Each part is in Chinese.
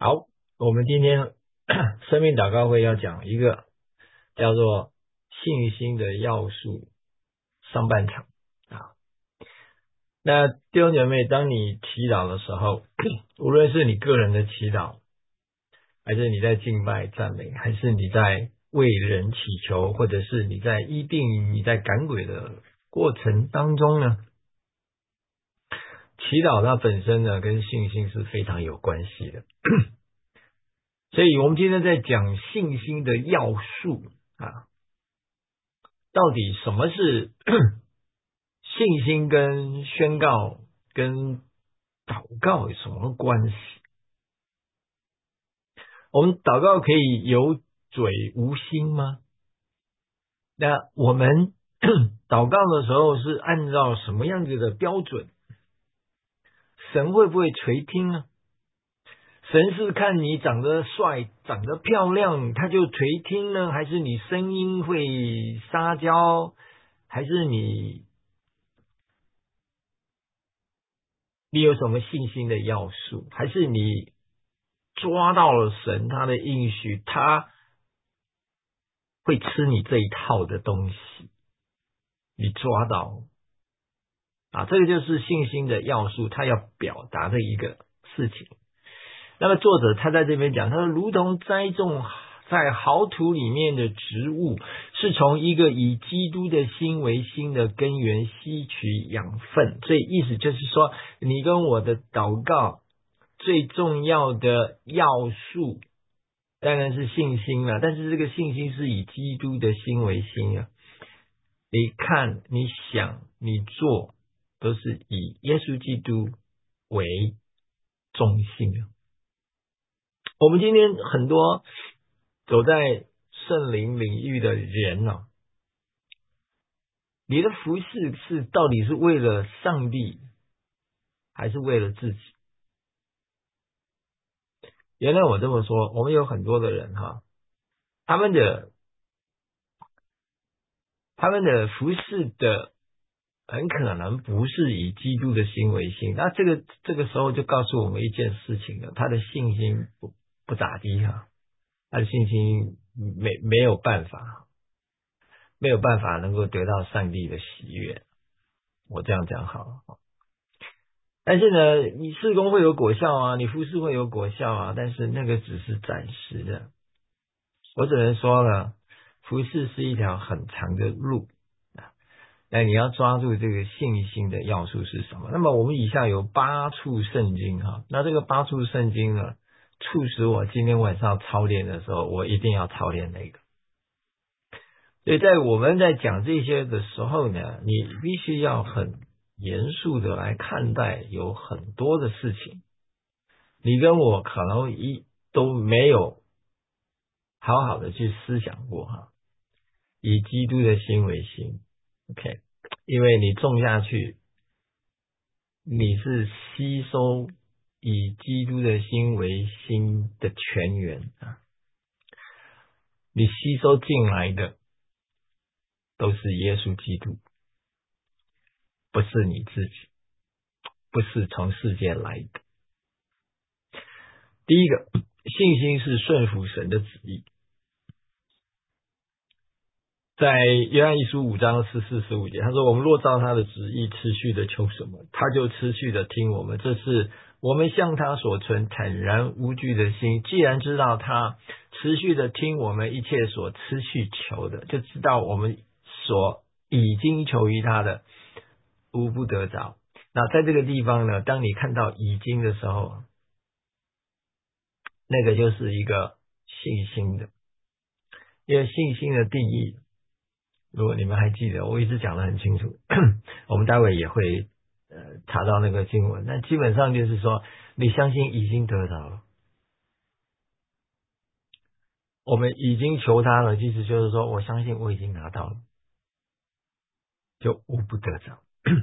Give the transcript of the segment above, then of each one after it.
好，我们今天生命祷告会要讲一个叫做信心的要素上半场啊。那弟兄姐妹，当你祈祷的时候，无论是你个人的祈祷，还是你在敬拜赞美，还是你在为人祈求，或者是你在医病、你在赶鬼的过程当中呢，祈祷它本身呢跟信心是非常有关系的。所以我们今天在讲信心的要素啊，到底什么是信心跟宣告跟祷告有什么关系？我们祷告可以有嘴无心吗？那我们祷告的时候是按照什么样子的标准？神会不会垂听呢？神是看你长得帅、长得漂亮，他就垂听呢？还是你声音会撒娇？还是你有什么信心的要素？还是你抓到了神他的应许，他会吃你这一套的东西？你抓到啊，这个就是信心的要素，他要表达的一个事情。那么作者他在这边讲，他说如同栽种在好土里面的植物，是从一个以基督的心为心的根源吸取养分。所以意思就是说，你跟我的祷告最重要的要素当然是信心了，但是这个信心是以基督的心为心啊。你看你想你做都是以耶稣基督为中心啊。我们今天很多走在圣灵领域的人啊，你的服事是到底是为了上帝还是为了自己？原来我这么说，我们有很多的人他们的服事的很可能不是以基督的心为心。那这个时候就告诉我们一件事情了，他的信心不咋地他的信心没有办法能够得到上帝的喜悦。我这样讲好了。但是呢，你事工会有果效啊，你服事会有果效啊，但是那个只是暂时的。我只能说呢，服事是一条很长的路。那你要抓住这个信心的要素是什么？那么我们以下有8处圣经那这个8处圣经呢，促使我今天晚上操练的时候，我一定要操练那个。所以在我们在讲这些的时候呢，你必须要很严肃的来看待，有很多的事情，你跟我可能都没有好好的去思想过以基督的心为心 ，OK， 因为你种下去，你是吸收以基督的心为心的泉源你吸收进来的都是耶稣基督，不是你自己，不是从世界来的。第一个，信心是顺服神的旨意。在约翰一书5章14、15节，他说：“我们若照他的旨意持续的求什么，他就持续的听我们。这是我们向他所存坦然无惧的心。既然知道他持续的听我们一切所持续求的，就知道我们所已经求于他的，无不得着。”那在这个地方呢，当你看到已经的时候，那个就是一个信心的，因为信心的定义。如果你们还记得，我一直讲得很清楚，我们待会也会查到那个经文。那基本上就是说，你相信已经得到了，我们已经求他了，其实就是说我相信我已经拿到了，就无不得着。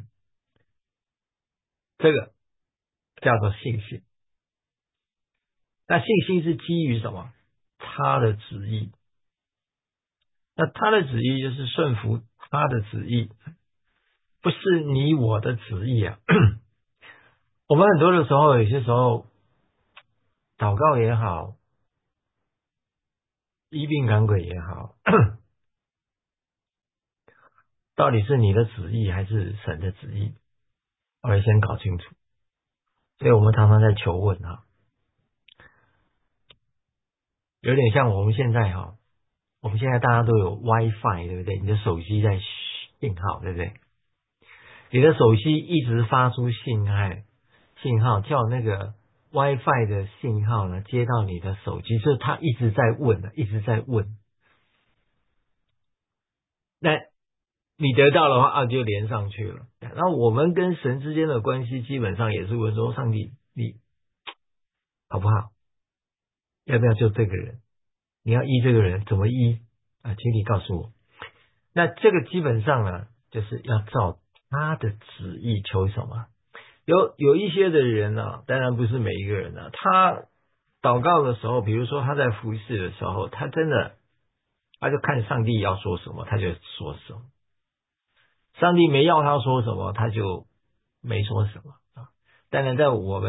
这个叫做信心。那信心是基于什么？他的旨意。那他的旨意就是顺服他的旨意，不是你我的旨意啊。我们很多的时候，有些时候祷告也好，医病赶鬼也好，到底是你的旨意还是神的旨意？我们先搞清楚。所以我们常常在求问哈，有点像我们现在哈，我们现在大家都有 WiFi， 对不对？你的手机在信号，对不对？你的手机一直发出信号叫那个 WiFi 的信号呢接到你的手机，所以它一直在问，一直在问。那你得到的话就连上去了。那我们跟神之间的关系基本上也是问说，上帝你好不好？要不要救这个人？你要医这个人怎么医请你告诉我。那这个基本上呢，就是要照他的旨意求什么。有一些的人呢，当然不是每一个人呢，他祷告的时候，比如说他在服侍的时候，他真的他就看上帝要说什么，他就说什么。上帝没要他说什么，他就没说什么啊。当然，在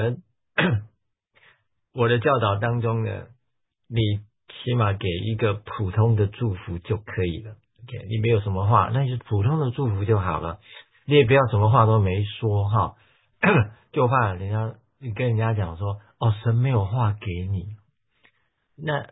我的教导当中呢，你起码给一个普通的祝福就可以了。OK， 你没有什么话，那就普通的祝福就好了。你也不要什么话都没说哈，就怕你跟人家讲说，神没有话给你，那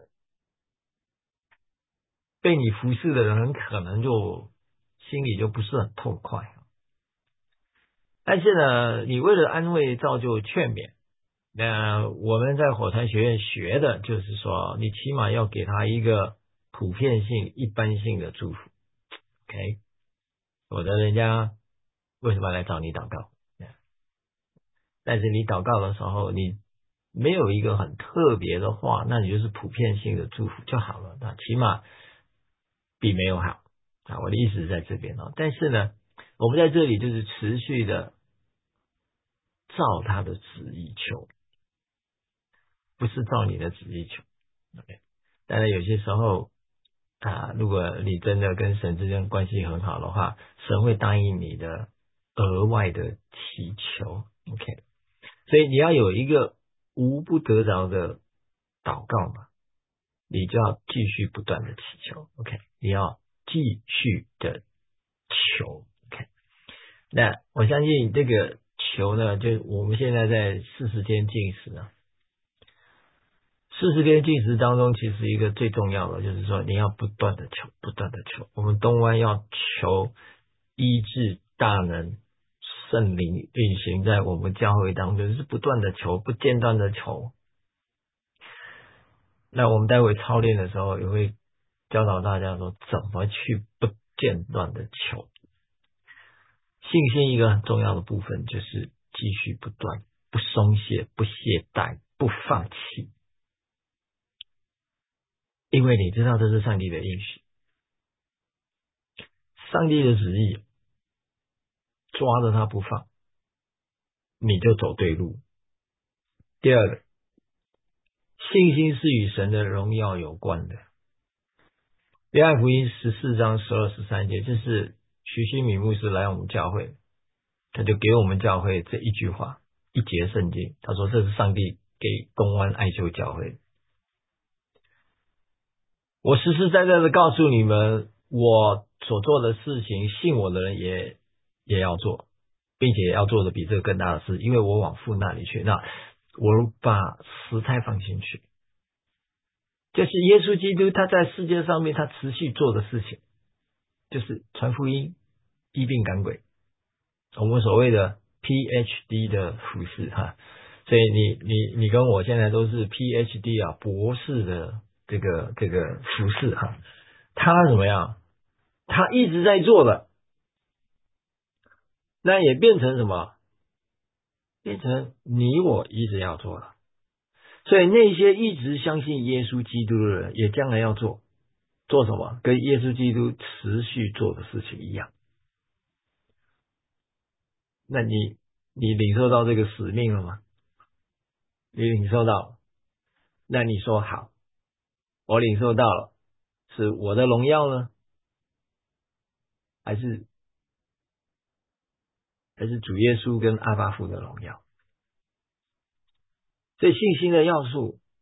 被你服侍的人很可能就心里就不是很痛快。但是呢，你为了安慰、造就、劝勉，那我们在火柴学院学的就是说，你起码要给他一个普遍性、一般性的祝福。OK，否则人家为什么来找你祷告？但是你祷告的时候，你没有一个很特别的话，那你就是普遍性的祝福就好了。那起码比没有好我的意思是在这边但是呢，我们在这里就是持续的照他的旨意求，不是照你的旨意求。OK，当然有些时候如果你真的跟神之间关系很好的话，神会答应你的额外的祈求。OK，所以你要有一个无不得着的祷告嘛，你就要继续不断的祈求。OK，你要继续的求。OK，那我相信这个求呢，就我们现在在40天禁食呢。40天禁食当中，其实一个最重要的就是说，你要不断的求，不断的求。我们东湾要求医治大能圣灵运行在我们教会当中，就是不断的求，不间断的求。那我们待会操练的时候，也会教导大家说，怎么去不间断的求。信心一个很重要的部分就是继续不断，不松懈，不懈怠，不放弃。因为你知道这是上帝的应许，上帝的旨意抓着他不放，你就走对路。第二个，信心是与神的荣耀有关的。约翰福音14章12、13节，这是徐新敏牧师来我们教会，他就给我们教会这一句话，一节圣经，他说这是上帝给东湾爱修教会。我实实在在的告诉你们，我所做的事情，信我的人也要做，并且要做的比这个更大的事，因为我往父那里去。那我把时态放进去，就是耶稣基督他在世界上面他持续做的事情，就是传福音、医病赶鬼，我们所谓的 PhD 的服侍所以你跟我现在都是 PhD 博士的这个服侍他怎么样？他一直在做的，那也变成什么？变成你我一直要做了。所以那些一直相信耶稣基督的人，也将来要做什么？跟耶稣基督持续做的事情一样。那你领受到这个使命了吗？你领受到了，那你说好，我领受到了，是我的荣耀呢，还是主耶稣跟阿爸父的荣耀？所以信心的要素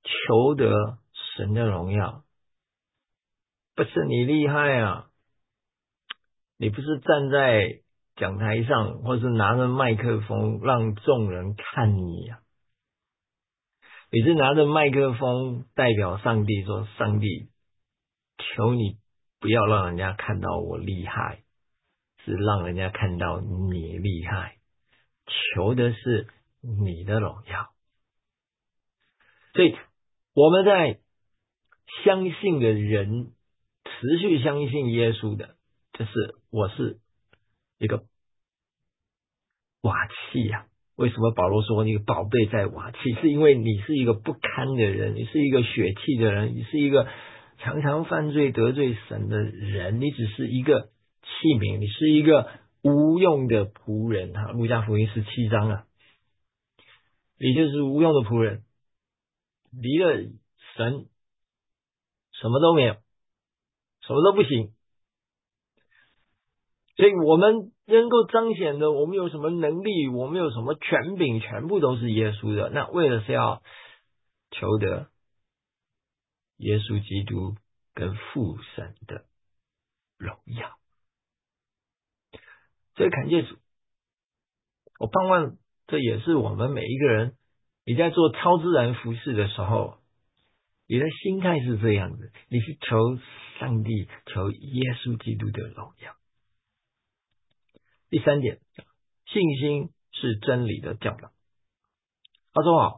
求得神的荣耀，不是你厉害啊，你不是站在讲台上，或是拿着麦克风让众人看你啊，你是拿着麦克风代表上帝说，上帝，求你不要让人家看到我厉害，是让人家看到你厉害，求的是你的荣耀。所以我们在相信的人，持续相信耶稣的，就是我是一个瓦器呀。为什么保罗说你宝贝在瓦器？是因为你是一个不堪的人，你是一个血气的人，你是一个常常犯罪得罪神的人，你只是一个器皿，你是一个无用的仆人。路加福音17章啊，你就是无用的仆人，离了神什么都没有，什么都不行。所以我们能够彰显的，我们有什么能力，我们有什么权柄，全部都是耶稣的。那为了是要求得耶稣基督跟父神的荣耀。所以感谢主，我盼望这也是我们每一个人，你在做超自然服事的时候，你的心态是这样子，你是求上帝，求耶稣基督的荣耀。第三点，信心是真理的教导。他说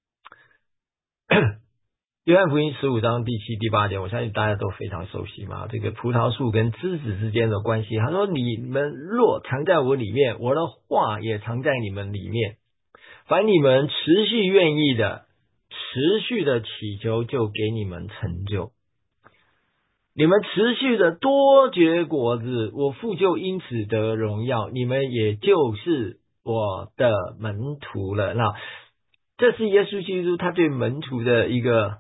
约翰福音15章第7、第8节，我相信大家都非常熟悉嘛。这个葡萄树跟枝子之间的关系，他说：“你们若藏在我里面，我的话也藏在你们里面。凡你们持续愿意的，持续的祈求，就给你们成就。你们持续的多结果子，我父就因此得荣耀，你们也就是我的门徒了。”那这是耶稣基督他对门徒的一个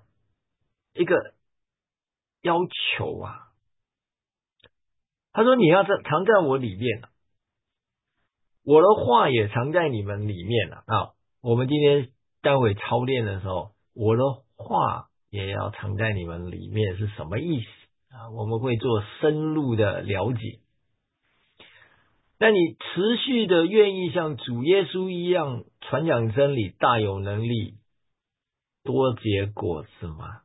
要求啊。他说：“你要藏在我里面，我的话也藏在你们里面了。”我们今天待会操练的时候，我的话也要藏在你们里面是什么意思啊？我们会做深入的了解。那你持续的愿意像主耶稣一样传讲真理，大有能力，多结果子吗？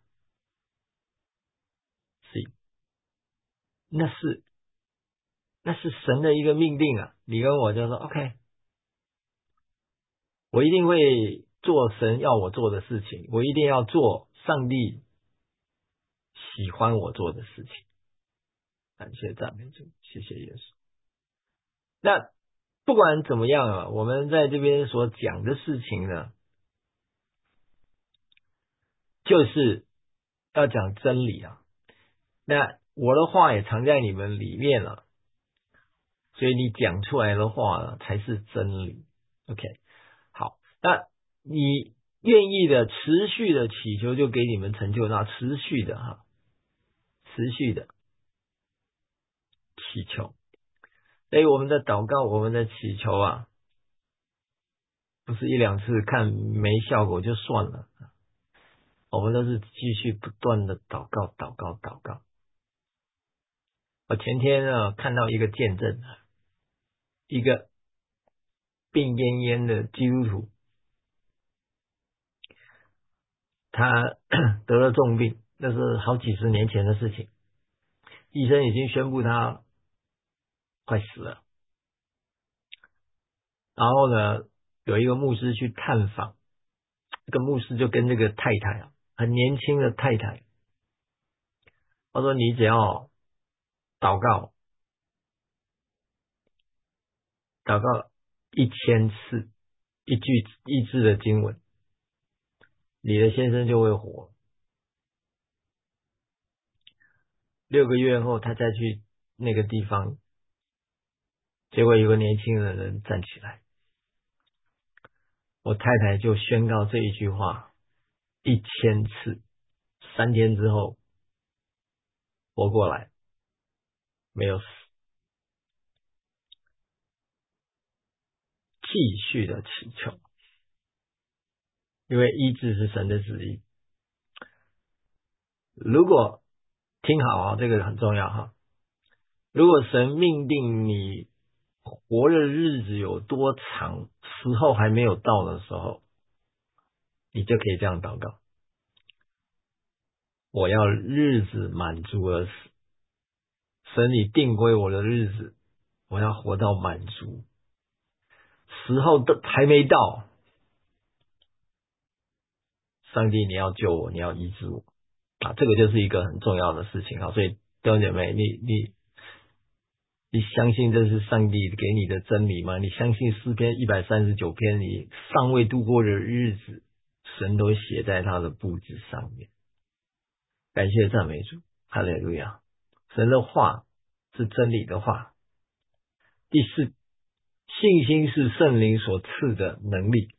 是，那是神的一个命令啊！你跟我就说 OK， 我一定会做神要我做的事情，我一定要做上帝喜欢我做的事情。感谢赞美主，谢谢耶稣。那不管怎么样啊，我们在这边所讲的事情呢，就是要讲真理啊。那我的话也藏在你们里面了，所以你讲出来的话呢，才是真理。OK， 好，那你愿意的持续的祈求，就给你们成就。那持续的持续的祈求。所以我们的祷告，我们的祈求啊，不是一两次看没效果就算了，我们都是继续不断的祷告。我前天看到一个见证，一个病恹恹的基督徒，他得了重病，那是好几十年前的事情，医生已经宣布他快死了。然后呢，有一个牧师去探访，这个牧师就跟这个太太很年轻的太太，他说：“你只要祷告1000次，一句医治的经文，你的先生就会活。6个月后，他再去那个地方，结果有个年轻的人站起来，我太太就宣告这一句话1000次，3天之后活过来，没有死，继续的祈求，因为医治是神的旨意。 如果听好啊，这个很重要哈。如果神命定你活的日子有多长，时候还没有到的时候，你就可以这样祷告：我要日子满足而死，神你定规我的日子，我要活到满足，时候都还没到，上帝你要救我，你要医治我啊！这个就是一个很重要的事情啊！所以弟兄姐妹，你相信这是上帝给你的真理吗？你相信诗篇139篇你尚未度过的日子，神都写在他的簿子上面。感谢赞美主，哈利路亚！神的话是真理的话。第四，信心是圣灵所赐的能力。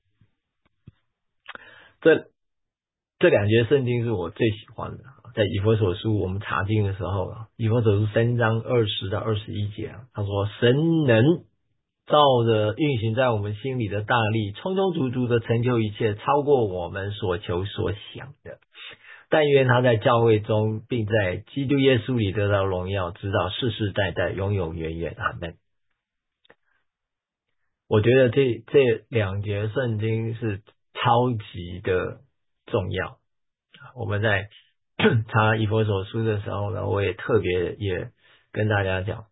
这两节圣经是我最喜欢的，在以弗所书我们查经的时候，以弗所书3章20到21节，他说神能照着运行在我们心里的大力，充充足足的成就一切，超过我们所求所想的。但愿他在教会中，并在基督耶稣里得到荣耀，直到世世代代，永永远远。阿们。我觉得这两节圣经是超级的重要。我们在查以弗所书的时候呢，我也特别也跟大家讲，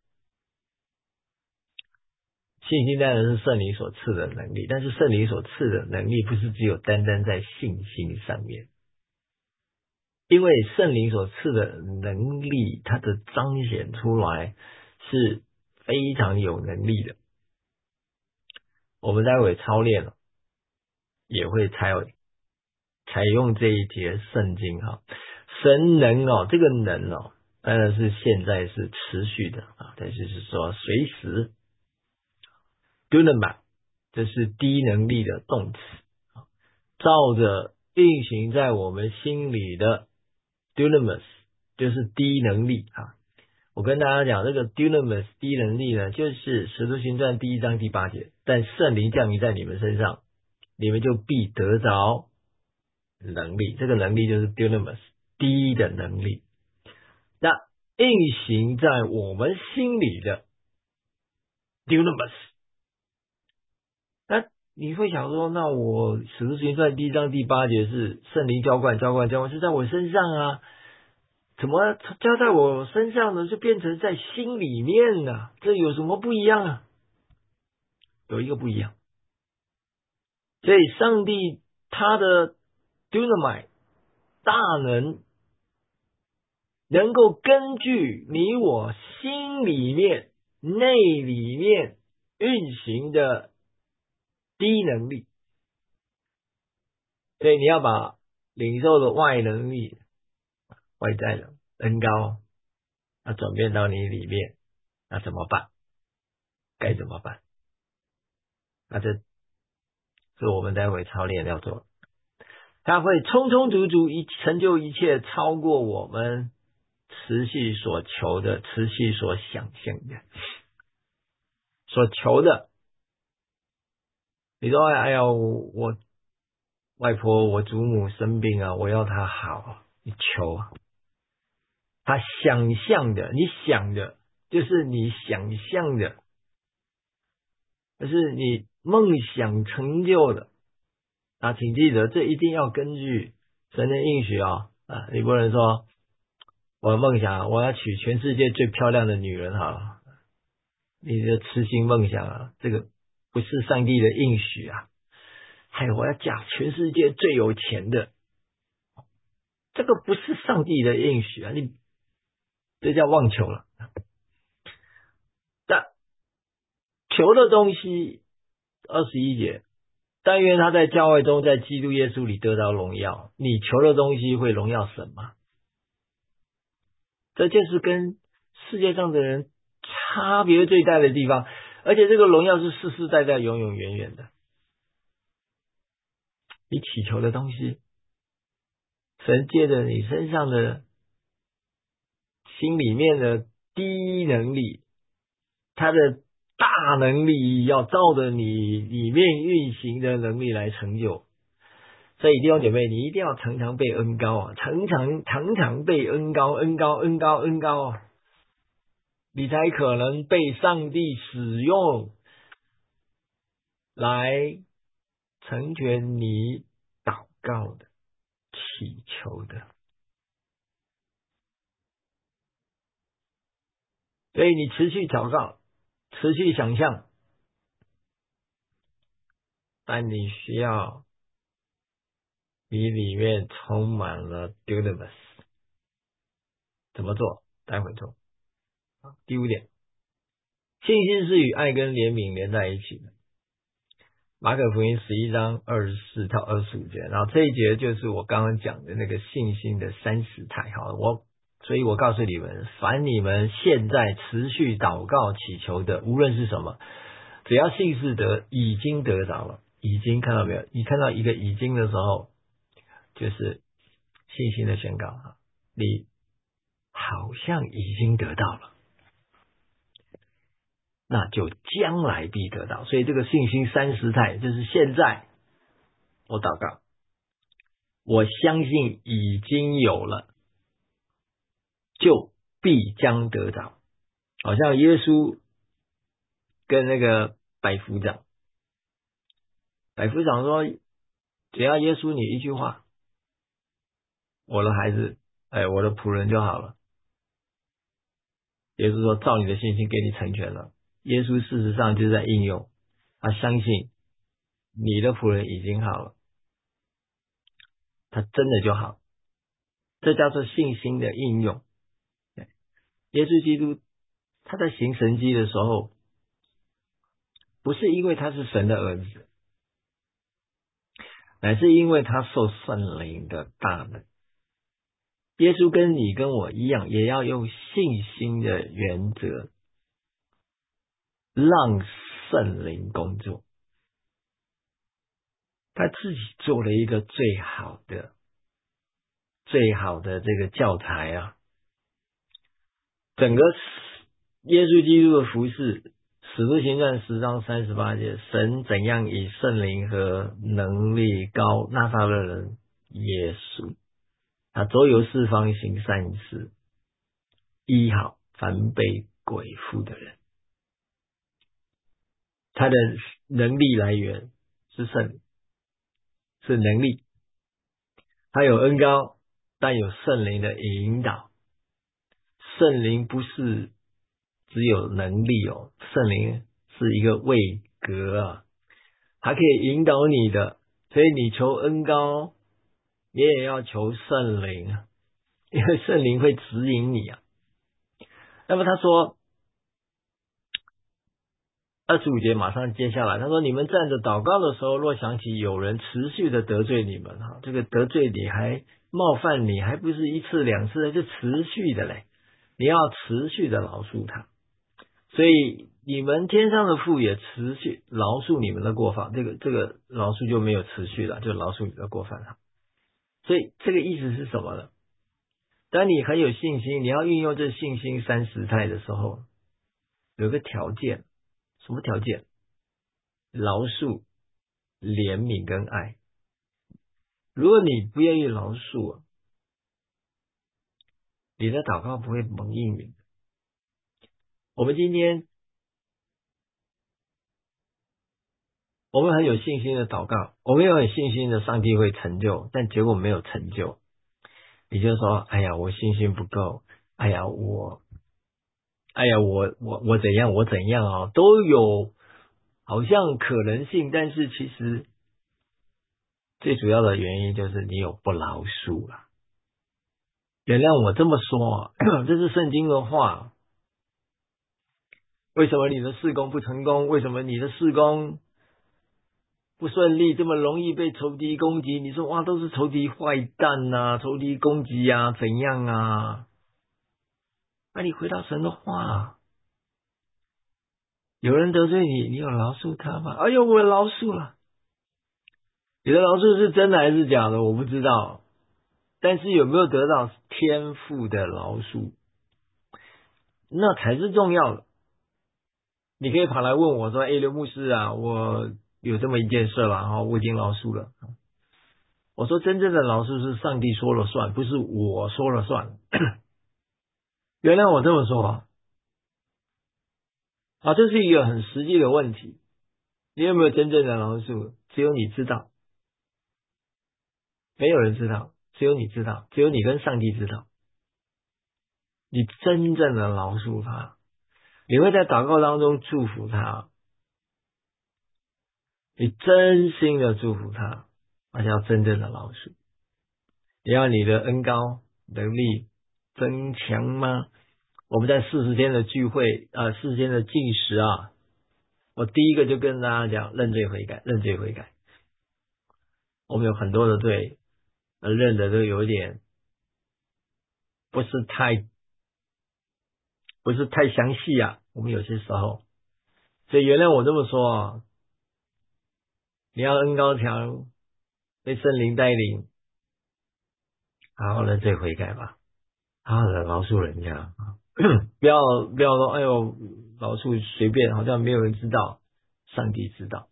信心当然是圣灵所赐的能力，但是圣灵所赐的能力不是只有单单在信心上面，因为圣灵所赐的能力，它的彰显出来是非常有能力的。我们待会操练了，也会采用这一节圣经哈。神能这个能当然是现在是持续的啊，但是说随时 dunamis 这是低能力的动词，照着运行在我们心里的 dunamis 就是低能力啊。我跟大家讲，这个 dunamis 低能力呢，就是使徒行传1章8节，但圣灵降临在你们身上，你们就必得着能力。这个能力就是 dunamis 低的能力。那运行在我们心里的 dunamis， 那你会想说，那我使徒行传1章8节是圣灵浇灌是在我身上啊，怎么浇在我身上呢？就变成在心里面呢？这有什么不一样啊？有一个不一样。所以上帝他的 dynamite 大能够根据你我心里面内里面运行的低能力，所以你要把领受的外能力外在的恩膏转变到你里面，那怎么办？该怎么办？那这是我们待会操练要做的。他会充充足足成就一切，超过我们持续所求的，持续所想象的，所求的。你说哎呀，我外婆我祖母生病啊，我要她好，你求啊。他想象的，你想的就是你想象的，就是你梦想成就的啊，请记得这一定要根据神的应许你不能说我的梦想我要娶全世界最漂亮的女人你的痴心梦想这个不是上帝的应许啊。还有我要嫁全世界最有钱的，这个不是上帝的应许啊，你这叫妄求了。但求的东西21节，但愿他在教会中，在基督耶稣里得到荣耀。你求的东西会荣耀神吗？这就是跟世界上的人差别最大的地方，而且这个荣耀是世世代代永永远远的。你祈求的东西，神借着你身上的心里面的低能力，他的大能力要照着你里面运行的能力来成就。 所以弟兄姐妹，你一定要常常被恩膏啊，常常被恩膏啊，你才可能被上帝使用来成全你祷告的、祈求的。所以你持续祷告，持续想象，但你需要你里面充满了 dunamis。怎么做？待会做。第五点，信心是与爱跟怜悯连在一起的。马可福音11章24到25节，然后这一节就是我刚刚讲的那个信心的30态。所以我告诉你们，凡你们现在持续祷告祈求的，无论是什么，只要信是已经得着了，已经看到没有？你看到一个已经的时候，就是信心的宣告，你好像已经得到了，那就将来必得到。所以这个信心30态就是现在我祷告，我相信已经有了，就必将得着。好像耶稣跟那个百夫长说，只要耶稣你一句话，我的孩子，我的仆人就好了。耶稣说，照你的信心给你成全了。耶稣事实上就在应用，他相信你的仆人已经好了，他真的就好。这叫做信心的应用。耶稣基督他在行神迹的时候，不是因为他是神的儿子，乃是因为他受圣灵的大能。耶稣跟你跟我一样，也要用信心的原则让圣灵工作。他自己做了一个最好的这个教材啊，整个耶稣基督的服事，使徒行传10章38节，神怎样以圣灵和能力膏拿撒勒人耶稣，他周游四方行善事，医好凡被鬼附的人。他的能力来源是圣灵，是能力，他有恩膏，但有圣灵的引导。圣灵不是只有能力哦，圣灵是一个位格啊，它可以引导你的。所以你求恩膏，你也要求圣灵，因为圣灵会指引你啊。那么他说25节马上接下来，他说你们站着祷告的时候，若想起有人持续的得罪你们，这个得罪你还冒犯你，还不是一次两次，就持续的嘞，你要持续的饶恕他。所以你们天上的父也持续饶恕你们的过犯，这个饶恕就没有持续了，就饶恕你的过犯了。所以这个意思是什么呢？当你很有信心，你要运用这信心30态的时候，有个条件。什么条件？饶恕、怜悯跟爱。如果你不愿意饶恕，你的祷告不会蒙应允。我们今天我们很有信心的祷告，我们也很信心的上帝会成就，但结果没有成就，你就说哎呀我信心不够，哎呀我怎样啊，都有好像可能性，但是其实最主要的原因就是你有不饶恕了。原谅我这么说，这是圣经的话。为什么你的事工不成功？为什么你的事工不顺利，这么容易被仇敌攻击？你说哇，都是仇敌坏蛋啊，仇敌攻击啊，怎样啊？那你回到神的话，有人得罪你，你有饶恕他吗？哎呦，我饶恕了。你的饶恕是真的还是假的？我不知道。但是有没有得到天父的饶恕，那才是重要的。你可以跑来问我说：“刘牧师啊，我有这么一件事了，我已经饶恕了。” 我说真正的饶恕是上帝说了算，不是我说了算。原谅我这么说啊，这是一个很实际的问题。你有没有真正的饶恕？只有你知道，没有人知道，只有你知道，只有你跟上帝知道。你真正的饶恕他，你会在祷告当中祝福他，你真心的祝福他，而且要真正的饶恕。你要你的恩膏能力增强吗？我们在40天的聚会40天的禁食啊，我第一个就跟大家讲认罪悔改，认罪悔改。我们有很多的罪认的都有点不是太详细啊，我们有些时候，所以原谅我这么说啊，你要恩膏强，被圣灵带领，好好认罪悔改吧，好好的饶恕人家不要说哎呦饶恕随便，好像没有人知道，上帝知道。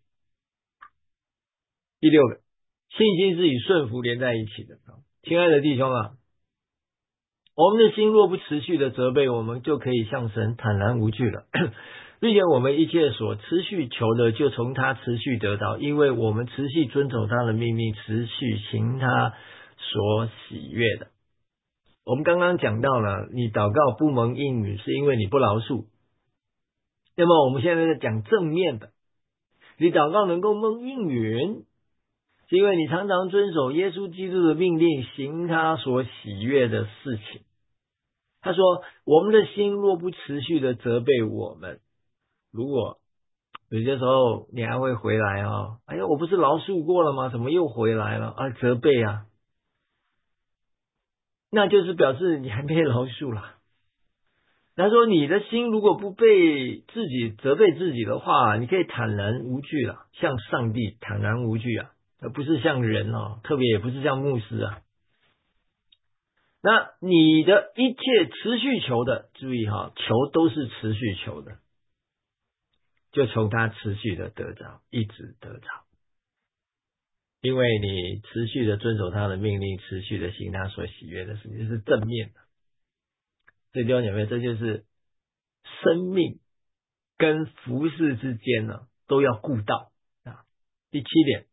第6个，信心是与顺服连在一起的。亲爱的弟兄啊，我们的心若不持续的责备，我们就可以向神坦然无惧了。并且我们一切所持续求的，就从他持续得到，因为我们持续遵守他的命令，持续行他所喜悦的。我们刚刚讲到了，你祷告不蒙应允，是因为你不饶恕。那么我们现在在讲正面的，你祷告能够蒙应允，是因为你常常遵守耶稣基督的命令，行他所喜悦的事情。他说我们的心若不持续的责备我们，如果有些时候你还会回来哎呀，我不是饶恕过了吗？怎么又回来了责备啊，那就是表示你还没饶恕啦。他说你的心如果不被自己责备自己的话，你可以坦然无惧了，向上帝坦然无惧啊，而不是像人特别也不是像牧师啊。那你的一切持续求的，注意求都是持续求的，就从他持续的得着，一直得着，因为你持续的遵守他的命令，持续的行他所喜悦的事情，这是正面的。所以弟兄姐妹，这就是生命跟服事之间呢，都要顾到啊。第7点，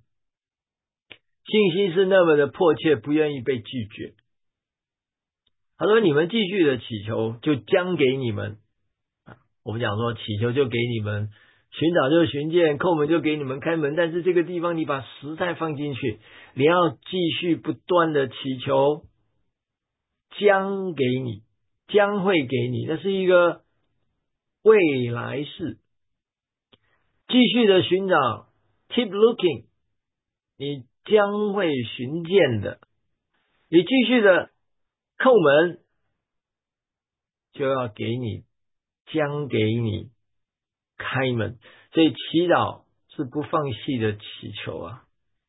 信心是那么的迫切，不愿意被拒绝。他说你们继续的祈求，就将给你们。我们讲说祈求就给你们，寻找就寻见，叩门就给你们开门。但是这个地方你把时态放进去，你要继续不断的祈求，将给你，将会给你，那是一个未来式。继续的寻找 keep looking， 你将会寻见的。你继续的叩门，就要给你，将给你开门。所以祈祷是不放弃的祈求啊。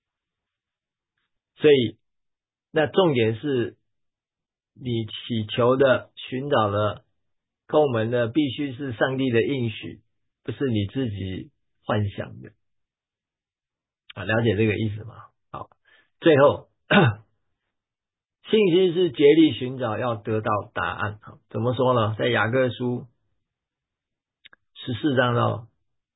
所以那重点是你祈求的、寻找的、叩门的必须是上帝的应许，不是你自己幻想的了解这个意思吗？好，最后信心是竭力寻找要得到答案。怎么说呢？在雅各书14章到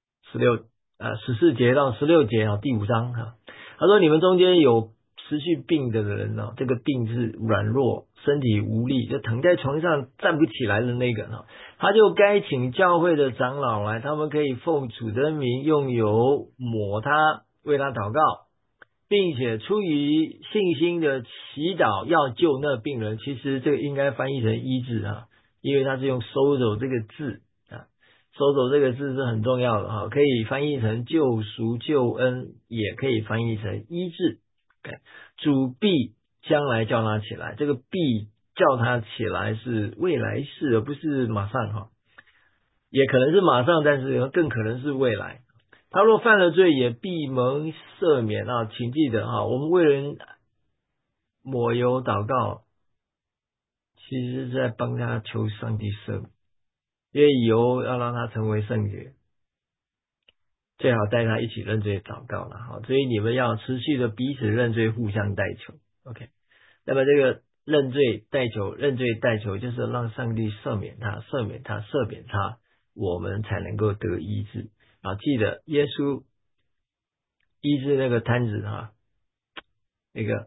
14节到16节第5章他说你们中间有持续病的人这个病是软弱，身体无力，就躺在床上站不起来的那个他就该请教会的长老来，他们可以奉主的名用油抹他，为他祷告，并且出于信心的祈祷要救那病人。其实这个应该翻译成医治因为他是用收走这个字收走这个字是很重要的可以翻译成救赎、救恩，也可以翻译成医治。主必将来叫他起来，这个必叫他起来是未来式，而不是马上也可能是马上，但是更可能是未来。他若犯了罪，也必蒙赦免请记得我们为人抹油祷告，其实是在帮他求上帝赦免，因为油要让他成为圣洁。 最好带他一起认罪祷告了。好，所以你们要持续的彼此认罪，互相代求。OK， 那么这个认罪代求，认罪代求就是让上帝赦免他，赦免他，赦免他，我们才能够得医治。啊，记得耶稣医治那个瘫子哈，那个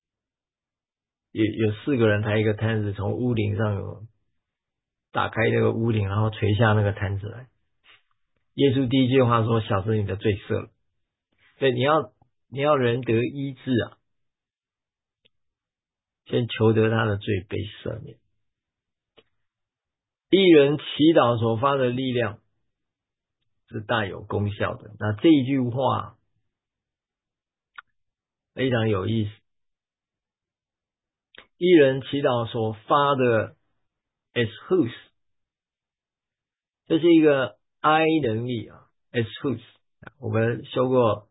有4个人抬一个摊子从屋顶上打开那个屋顶，然后垂下那个摊子来。耶稣第一句话说：小子，你的罪赦了。所以你要人得医治啊，先求得他的罪被赦免。一人祈祷所发的力量是大有功效的。那这一句话非常有意思。一人祈祷所发的 exhus， 这是一个 I 能力啊 exhus。 我们修过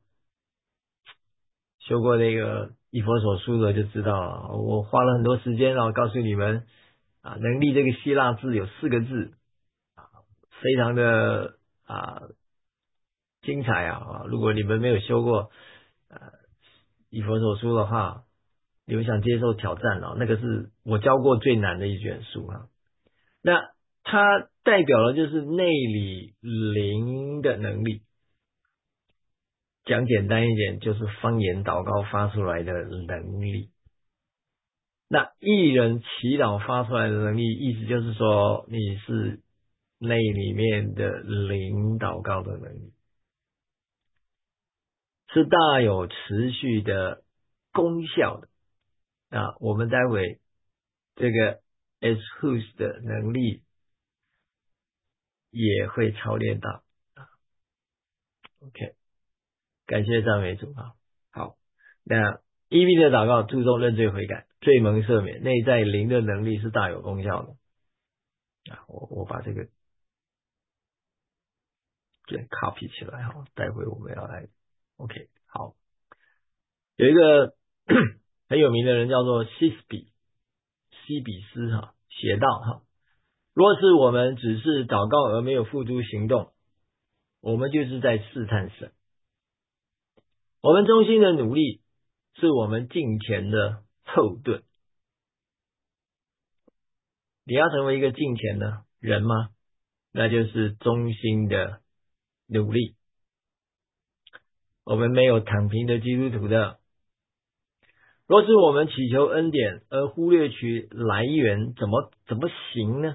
那个以弗所书的就知道了。我花了很多时间告诉你们啊，能力这个希腊字有4个字啊，非常的精彩啊！如果你们没有修过以弗所书的话，你们想接受挑战那个是我教过最难的一卷书啊。那它代表的就是内里灵的能力。讲简单一点，就是方言祷告发出来的能力。那一人祈祷发出来的能力，意思就是说你是内里面的灵祷告的能力，是大有持续的功效的。那我们待会这个 exhus 的能力也会操练到。OK， 感谢赞美主啊。好，那EV 的祷告注重认罪悔改，罪蒙赦免，内在灵的能力是大有功效的啊。我把这个copy 起来哈，待会我们要来 OK。 好，有一个很有名的人叫做西比斯哈，写道哈，若是我们只是祷告而没有付诸行动，我们就是在试探神。我们衷心的努力是我们敬虔的后盾。你要成为一个敬虔的人吗？那就是衷心的努力。我们没有躺平的基督徒的。若是我们祈求恩典而忽略其来源，怎么行呢？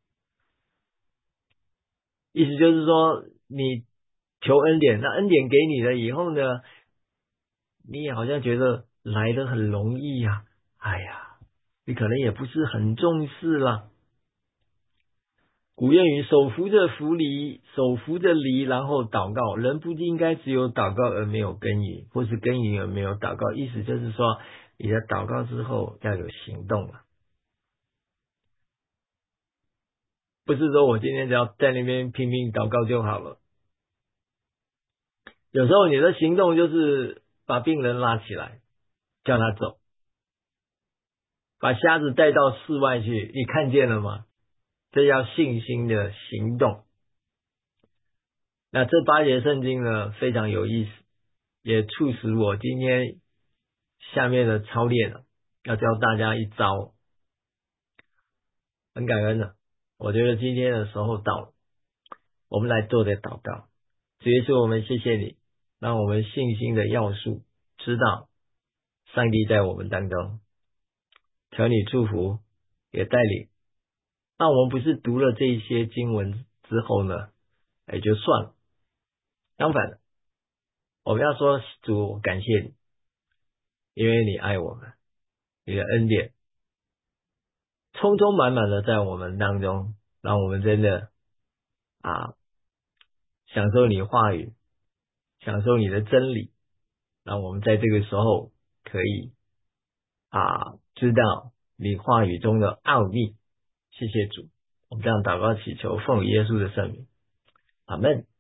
意思就是说，你求恩典，那恩典给你了以后呢，你也好像觉得来得很容易啊，哎呀，你可能也不是很重视啦。古谚语，手扶着犁，然后祷告。人不应该只有祷告而没有耕耘，或是耕耘而没有祷告。意思就是说，你的祷告之后要有行动了，不是说我今天只要在那边拼命祷告就好了。有时候你的行动就是把病人拉起来，叫他走，把瞎子带到室外去，你看见了吗？这叫信心的行动。那这8节圣经呢，非常有意思，也促使我今天下面的操练要教大家一招，很感恩的。我觉得今天的时候到了，我们来做的祷告。主耶稣，我们谢谢你，让我们信心的要素知道上帝在我们当中，求你祝福也带领。那我们不是读了这一些经文之后呢，也就算了。相反的，我们要说主感谢你，因为你爱我们，你的恩典充充满满的在我们当中，让我们真的享受你话语，享受你的真理，让我们在这个时候可以知道你话语中的奥秘。谢谢主，我们这样祷告祈求，奉耶稣的圣名，阿们。